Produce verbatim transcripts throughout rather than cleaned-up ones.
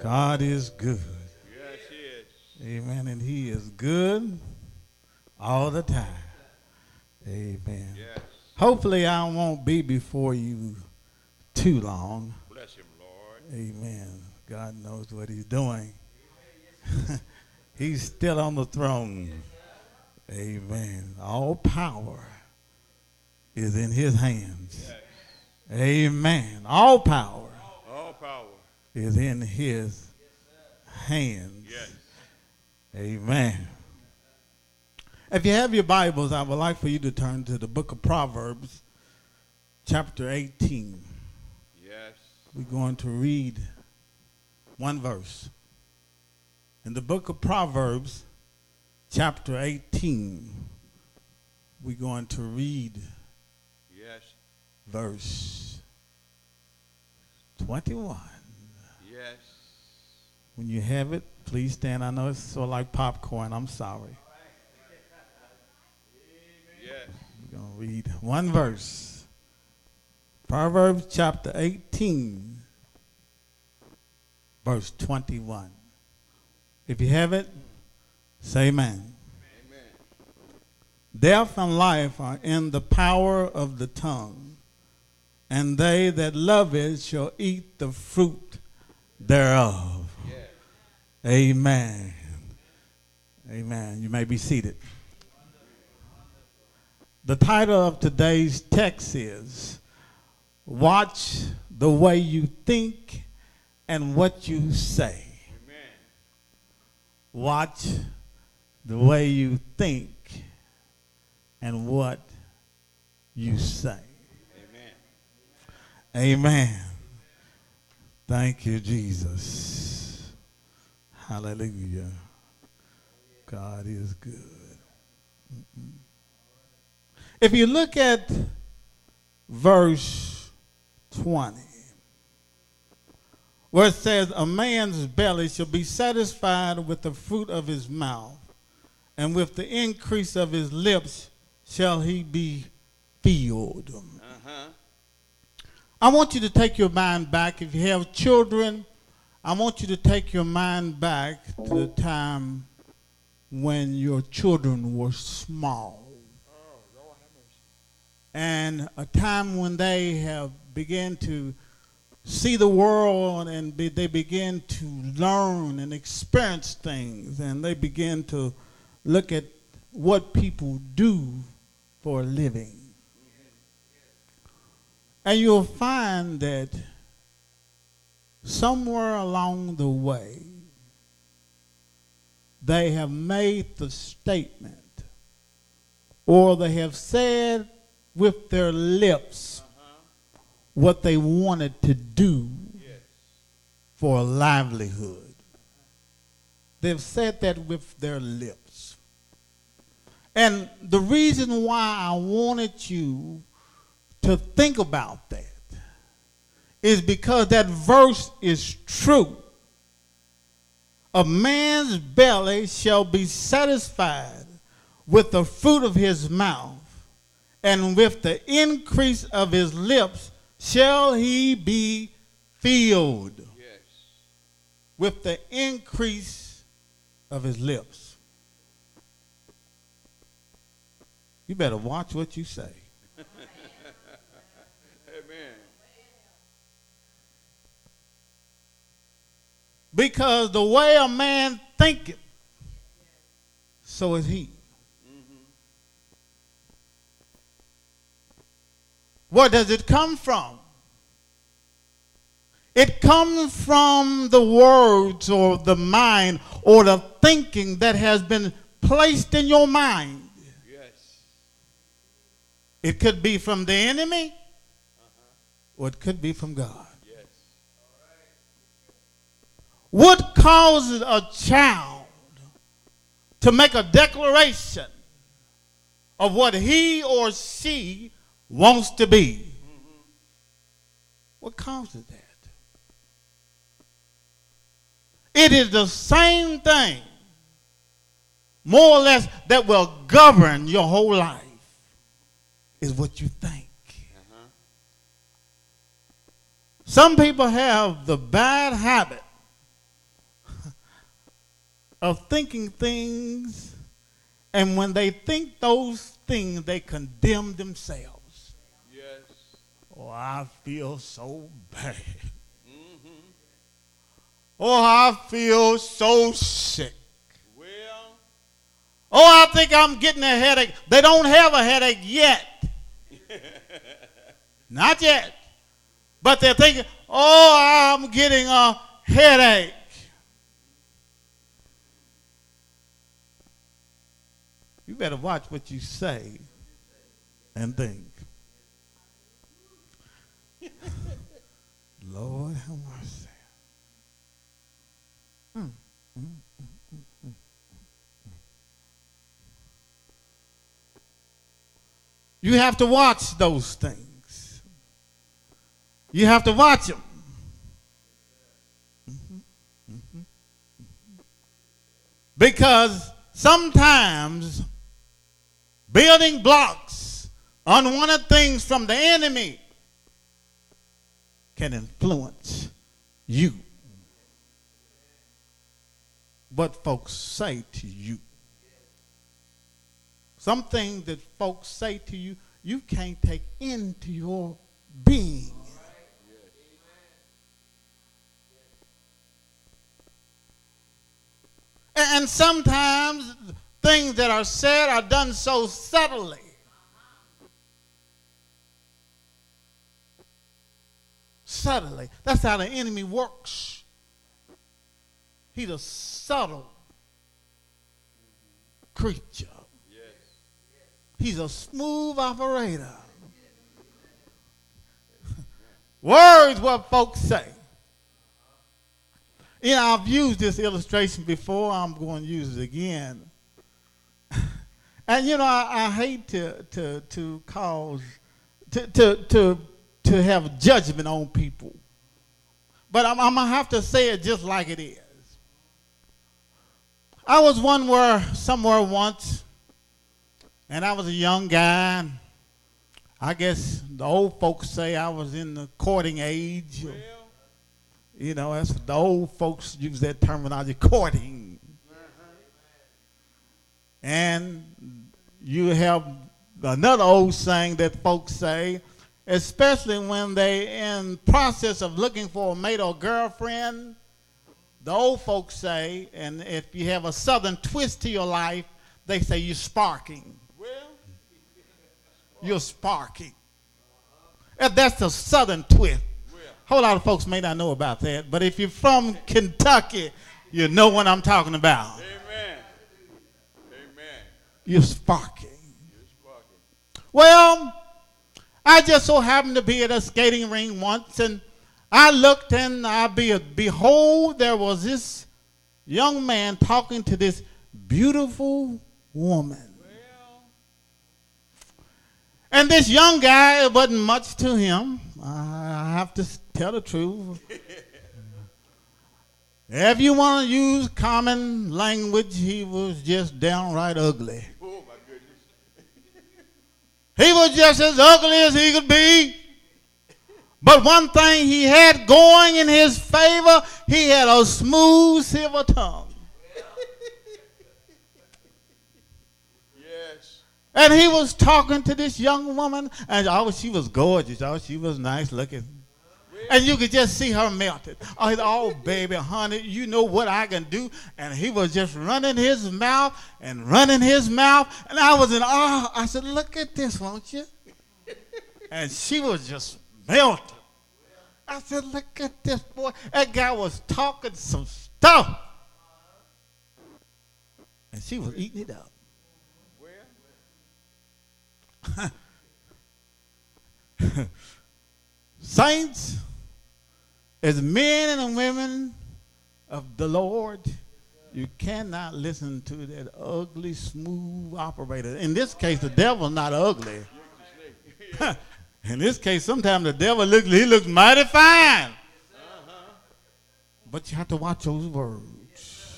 God is good. Yes, he is. Amen. And he is good all the time. Amen. Yes. Hopefully I won't be before you too long. Bless him, Lord. Amen. God knows what he's doing. He's still on the throne. Amen. All power is in his hands. Yes. Amen. All power All power. is in his hands. Yes. Amen. If you have your Bibles, I would like for you to turn to the book of Proverbs, chapter eighteen. Yes. We're going to read one verse. In the book of Proverbs, chapter eighteen, we're going to read Yes. verse twenty-one. Yes. When you have it, please stand. I know it's sort of like popcorn. I'm sorry. Yes. We're going to read one verse. Proverbs chapter eighteen, verse twenty-one. If you have it, say amen. Amen. Death and life are in the power of the tongue, and they that love it shall eat the fruit thereof. Yes. Amen. Amen. You may be seated. The title of today's text is Watch the Way You Think and What You Say. Amen. Watch the way you think and what you say. Amen. Amen. Thank you, Jesus. Hallelujah. God is good. Mm-mm. If you look at verse twenty, where it says, a man's belly shall be satisfied with the fruit of his mouth, and with the increase of his lips shall he be filled. Uh-huh. I want you to take your mind back. If you have children, I want you to take your mind back to the time when your children were small. And a time when they have begun to see the world and be, they begin to learn and experience things, and they begin to look at what people do for a living. And you'll find that somewhere along the way, they have made the statement, or they have said with their lips uh-huh. what they wanted to do yes. for a livelihood. They've said that with their lips. And the reason why I wanted you to think about that is because that verse is true. A man's belly shall be satisfied with the fruit of his mouth, and with the increase of his lips shall he be filled. Yes. With the increase of his lips. You better watch what you say. Amen. Because the way a man thinketh, so is he. Where does it come from? It comes from the words or the mind or the thinking that has been placed in your mind. Yes. It could be from the enemy, Uh-huh. or it could be from God. Yes. What causes a child to make a declaration of what he or she wants to be? Mm-hmm. What causes that? It is the same thing, more or less, that will govern your whole life, is what you think. Uh-huh. Some people have the bad habit of thinking things, and when they think those things, they condemn themselves. Yes. Oh, I feel so bad. Mm-hmm. Oh, I feel so sick. Well. Oh, I think I'm getting a headache. They don't have a headache yet. Not yet. But they're thinking, oh, I'm getting a headache. You better watch what you say and think. Lord have mercy. Mm, mm, mm, mm, mm. You have to watch those things. You have to watch them. Mm-hmm, mm-hmm, mm-hmm. Because sometimes building blocks, unwanted things from the enemy, can influence you. What folks say to you. Something that folks say to you, you can't take into your being. And sometimes things that are said are done so subtly. Subtly. That's how the enemy works. He's a subtle creature. He's a smooth operator. Words, what folks say. You know, I've used this illustration before. I'm going to use it again. And, you know, I, I hate to, to, to cause, to, to, to, to have judgment on people. But I'm, I'm going to have to say it just like it is. I was one where, somewhere once, and I was a young guy. And I guess the old folks say I was in the courting age. Well, you know, that's the old folks use that terminology, courting. Uh-huh. And you have another old saying that folks say, especially when they in process of looking for a mate or girlfriend, the old folks say, and if you have a southern twist to your life, they say you're sparking. Well, you're sparking. And that's a southern twist. A whole lot of folks may not know about that, but if you're from Kentucky, you know what I'm talking about. Amen. Amen. You're sparking. You're sparking. Well, I just so happened to be at a skating ring once, and I looked, and I be, behold, there was this young man talking to this beautiful woman. Well. And this young guy, it wasn't much to him. I have to tell the truth. If you want to use common language, he was just downright ugly. Oh, my goodness. He was just as ugly as he could be. But one thing he had going in his favor, he had a smooth silver tongue. Yes. And he was talking to this young woman, and oh, she was gorgeous. Oh, she was nice looking. And you could just see her melted. Oh, he said, oh, baby, honey, you know what I can do? And he was just running his mouth and running his mouth. And I was in awe. I said, look at this, won't you? And she was just melted. I said, look at this boy. That guy was talking some stuff. And she was eating it up. Saints, as men and women of the Lord, you cannot listen to that ugly, smooth operator. In this case, the devil's not ugly. In this case, sometimes the devil looks, he looks mighty fine. Uh-huh. But you have to watch those words.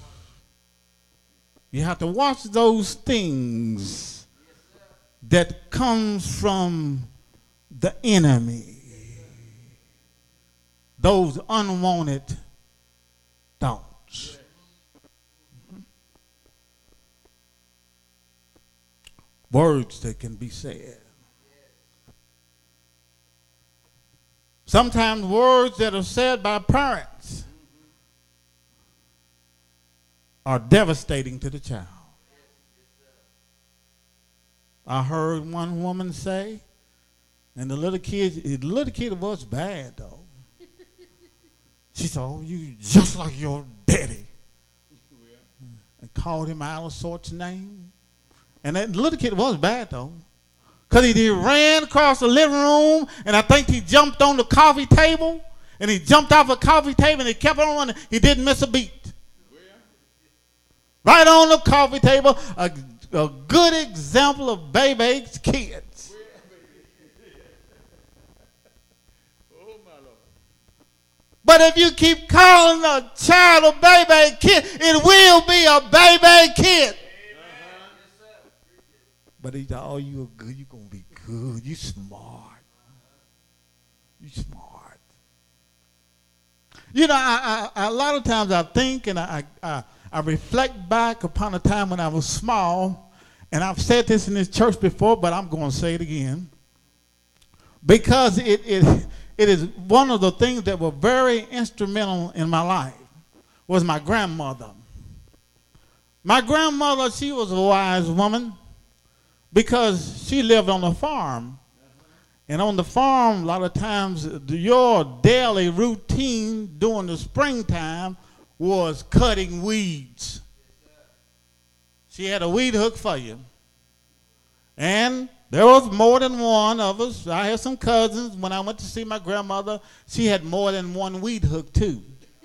You have to watch those things that comes from the enemy. Those unwanted thoughts. words that can be said. Sometimes words that are said by parents are devastating to the child. I heard one woman say, and the little kid, the little kid was bad though. She said, "Oh, you just like your daddy," and called him all sorts of names. And that little kid was bad though, because he, he ran across the living room, and I think he jumped on the coffee table, and he jumped off the coffee table, and he kept on running. He didn't miss a beat. Right on the coffee table, a, a good example of baby's kids. But if you keep calling a child a baby kid, it will be a baby kid. Uh-huh. But he said, "Oh, you're good. You're going to be good. You smart. You smart." You know, I, I, a lot of times I think and I, I, I reflect back upon a time when I was small, and I've said this in this church before, but I'm going to say it again. Because it, it, it is one of the things that were very instrumental in my life was my grandmother. My grandmother, she was a wise woman because she lived on a farm. And on the farm, a lot of times, your daily routine during the springtime was cutting weeds. She had a weed hook for you. And there was more than one of us. I had some cousins. When I went to see my grandmother, she had more than one weed hook too.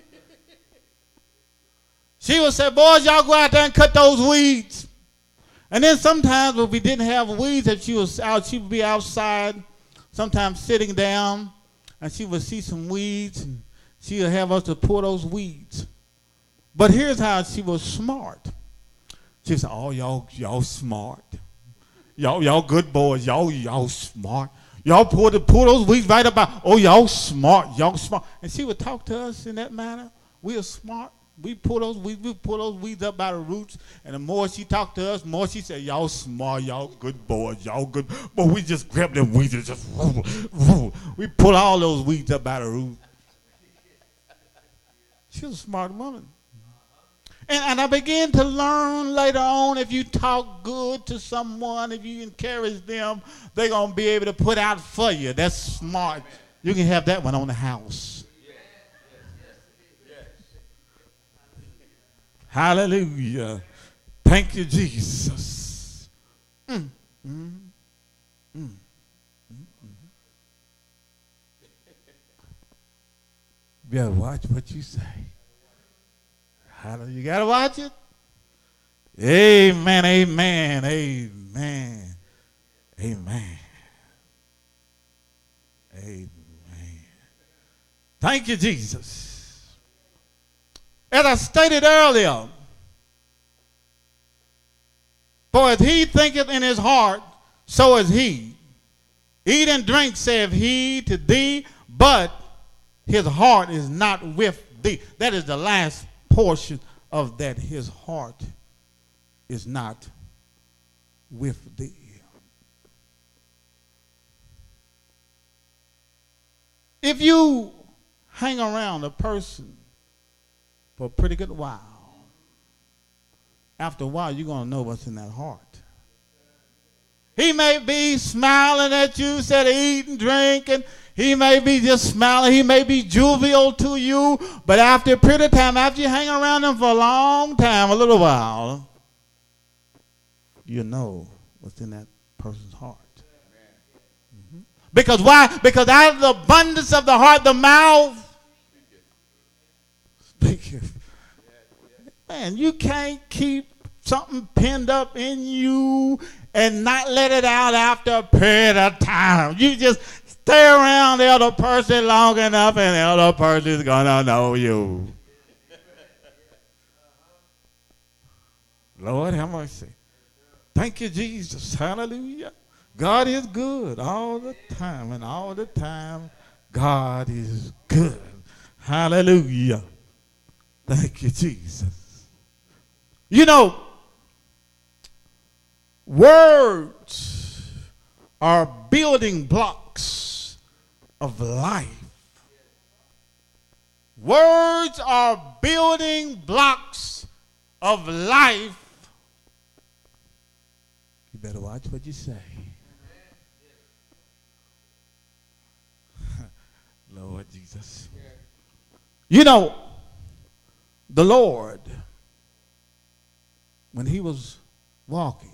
She would say, "Boys, y'all go out there and cut those weeds." And then sometimes when we didn't have weeds, if she was out, she would be outside, sometimes sitting down, and she would see some weeds, and she would have us to pull those weeds. But here's how she was smart. She said, "Oh, y'all, y'all smart. Y'all, y'all good boys. Y'all, y'all smart. Y'all pull the pull those weeds right about. Oh, y'all smart. Y'all smart." And she would talk to us in that manner. We are smart. We pull those weeds. We pull those weeds up by the roots. And the more she talked to us, the more she said, "Y'all smart. Y'all good boys. Y'all good." But we just grab them weeds and just woo, woo. We pull all those weeds up by the root. She was a smart woman. And, and I began to learn later on, if you talk good to someone, if you encourage them, they're going to be able to put out for you. That's smart. You can have that one on the house. Hallelujah. Thank you, Jesus. Mm, mm, mm, mm, mm. You better watch what you say. You got to watch it. Amen, amen, amen, amen, amen. Thank you, Jesus. As I stated earlier, for as he thinketh in his heart, so is he. Eat and drink, saith he to thee, but his heart is not with thee. That is the last portion of that. His heart is not with thee. If you hang around a person for a pretty good while, after a while you're going to know what's in that heart. He may be smiling at you, said eating, drinking. He may be just smiling. He may be jovial to you. But after a period of time, after you hang around him for a long time, a little while, you know what's in that person's heart. Mm-hmm. Because why? Because out of the abundance of the heart, the mouth speaketh. Man, you can't keep something pinned up in you and not let it out after a period of time. You just stay around the other person long enough and the other person is going to know you. Lord have mercy. Thank you, Jesus. Hallelujah. God is good all the time, and all the time God is good. Hallelujah. Thank you, Jesus. You know, Words are building blocks of life. Words are building blocks of life. You better watch what you say. Lord Jesus. You know, the Lord, when he was walking,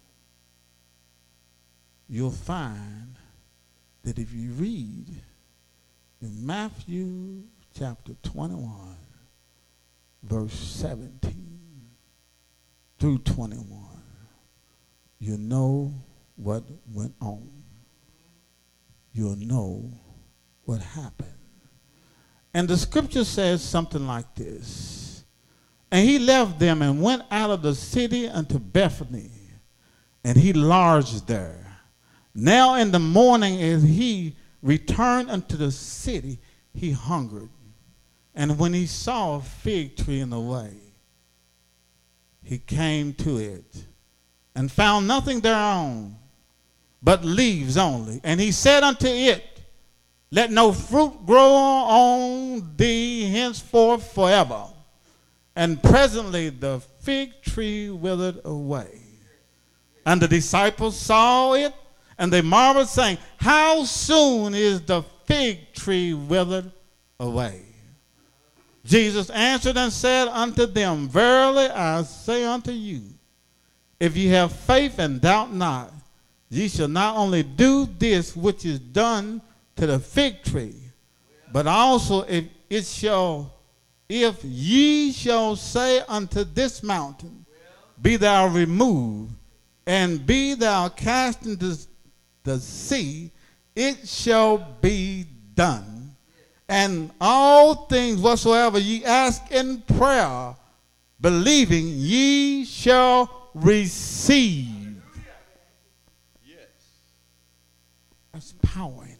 you'll find that if you read in Matthew chapter twenty-one, verse seventeen through twenty-one, you know what went on. You'll know what happened. And the scripture says something like this. And he left them and went out of the city unto Bethany, and he lodged there. Now in the morning as he returned unto the city, he hungered. And when he saw a fig tree in the way, he came to it and found nothing thereon but leaves only. And he said unto it, let no fruit grow on thee henceforth forever. And presently the fig tree withered away. And the disciples saw it, and they marveled, saying, how soon is the fig tree withered away? Jesus answered and said unto them, verily I say unto you, if ye have faith and doubt not, ye shall not only do this which is done to the fig tree, but also if it shall, if ye shall say unto this mountain, be thou removed, and be thou cast into the sea, it shall be done. And all things whatsoever ye ask in prayer, believing, ye shall receive. Yes. There's power in that.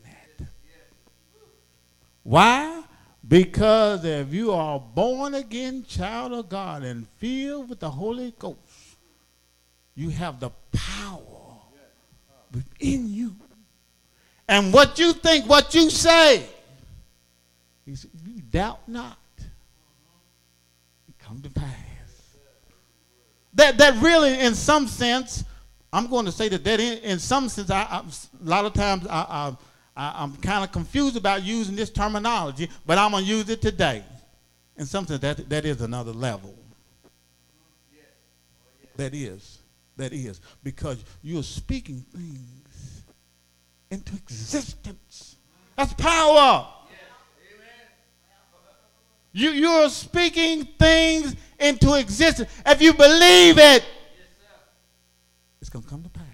Why? Because if you are a born again child of God and filled with the Holy Ghost, you have the power within you. And what you think, what you say, he said, you doubt not, it come to pass. That, that really, in some sense, I'm going to say that, that in, in some sense, I, I, a lot of times I, I, I, I'm kind of confused about using this terminology, but I'm going to use it today. In some sense, that, that is another level. That is. That is. Because you're speaking things into existence. That's power. You, you're speaking things into existence. If you believe it, it's going to come to pass.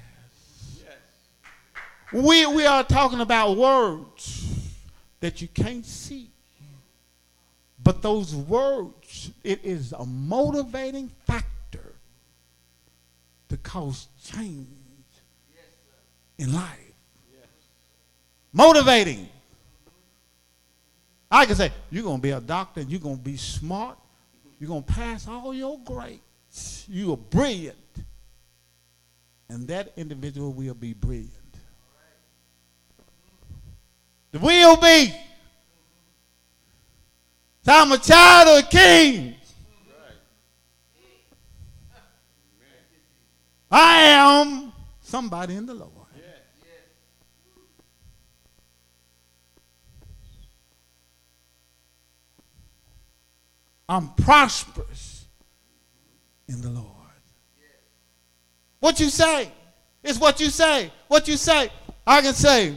We, we are talking about words that you can't see. But those words, it is a motivating factor to cause change in life. Motivating. I can say, you're going to be a doctor, and you're going to be smart. You're going to pass all your grades. You are brilliant. And that individual will be brilliant. The will be. So I'm a child of a king. I am somebody in the Lord. I'm prosperous in the Lord. What you say is what you say. What you say, I can say,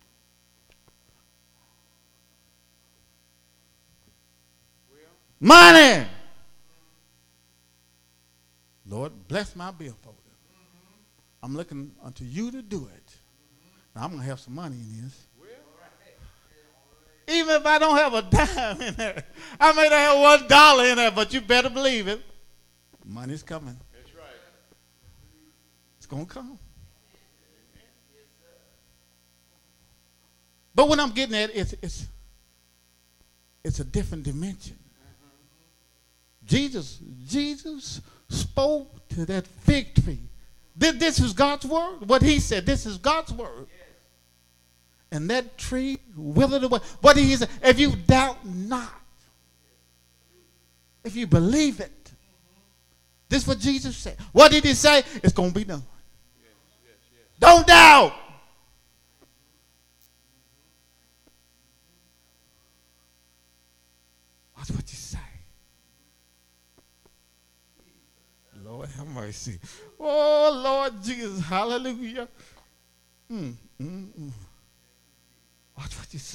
money. Lord, bless my billfold. I'm looking unto you to do it. Now, I'm going to have some money in this. Even if I don't have a dime in there. I may not have one dollar in there, but you better believe it. Money's coming. That's right. It's going to come. But what I'm getting at is it's, it's a different dimension. Jesus, Jesus spoke to that fig tree This, this is God's word. What he said, this is God's word. And that tree withered away. What he said, if you doubt not, if you believe it, this is what Jesus said. What did he say? It's going to be done. Yes, yes, yes. Don't doubt. Watch what you say. Lord have mercy. Oh, Lord Jesus. Hallelujah. Mm, mm, mm. Watch what you say.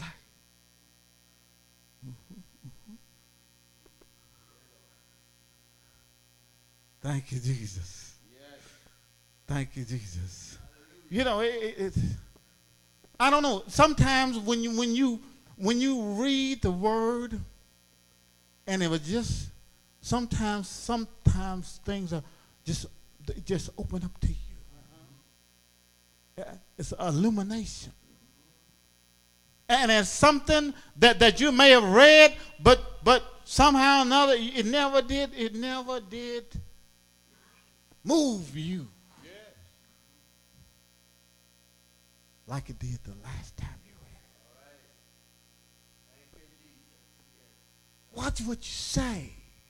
Thank you, Jesus. Yes. Thank you, Jesus. You know, it, it, it, I don't know. Sometimes when you when you when you read the word, and it was just sometimes sometimes things are just they just open up to you. Uh-huh. It's illumination, and it's something that that you may have read, but but somehow or another it never did. It never did. Move you. Yes. Like it did the last time you read it. Right. Watch what you say.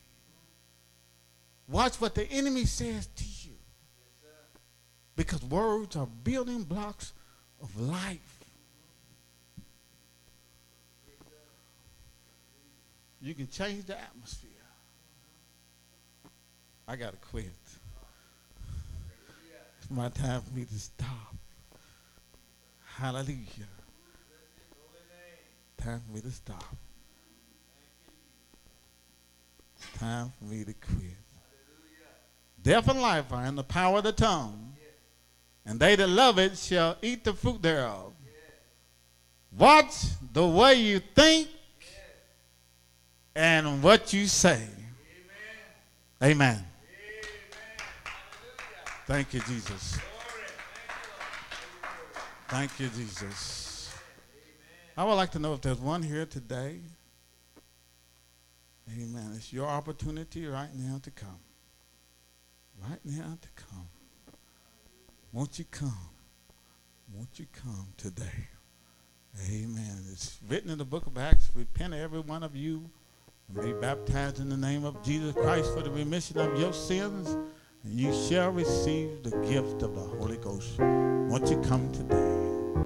Watch what the enemy says to you. Yes, because words are building blocks of life. You can change the atmosphere. I got to quit. It's my time for me to stop. Hallelujah. Time for me to stop. It's time for me to quit. Death and life are in the power of the tongue, and they that love it shall eat the fruit thereof. Watch the way you think and what you say. Amen. Amen. Thank you, Jesus. Thank you, Jesus. I would like to know if there's one here today. Amen. It's your opportunity right now to come. Right now to come. Won't you come? Won't you come today? Amen. It's written in the book of Acts, repent every one of you and be baptized in the name of Jesus Christ for the remission of your sins, and you shall receive the gift of the Holy Ghost. Won't you come today?